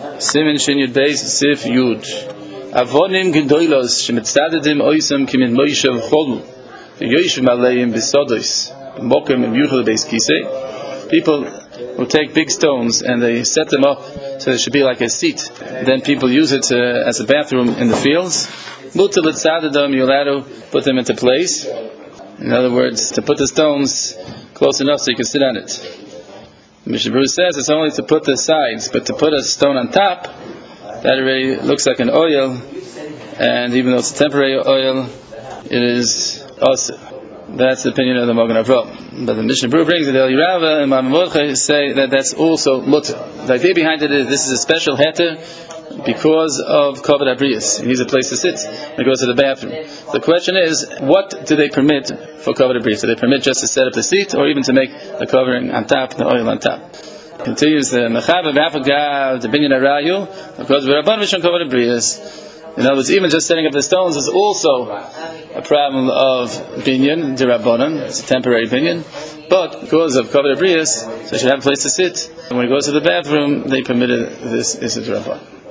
Simen Shin Yud Beis Sif Yud. Avonim gedolos shemitzadadim oisam kimin Moshe v'cholu v'yoyshim aleim b'sodos b'mokim v'yuchel beis kisei. People who take big stones and they set them up so it should be like a seat. Then people use it as a bathroom in the fields. Mutar l'tzadadam, you're allowed to put them into place. In other words, to put the stones close enough so you can sit on it. Mishnah Berurah says it's only to put the sides, but to put a stone on top, that already looks like an oil, and even though it's a temporary oil, it is also. That's the opinion of the Magen Avraham. But the Mishnah Berurah brings it. El Yerava and Maimon Mordechai say that that's also mutter. The idea behind it is this is a special heter because of Kavod Abrius. He needs a place to sit when he goes to the bathroom. The question is, what do they permit for Kavod Abrius? Do they permit just to set up the seat, or even to make the covering on top, the oil on top? Continues the Mechaber V'Afagav the Binyan Arayu because V'Rabban V'Shon Kavod Abrius. In other words, even just setting up the stones is also a problem of binyan, d'Rabbanan. It's a temporary binyan. But because of Kavod Abrius, so he should have a place to sit. And when he goes to the bathroom, they permitted this is a d'Rabbanan.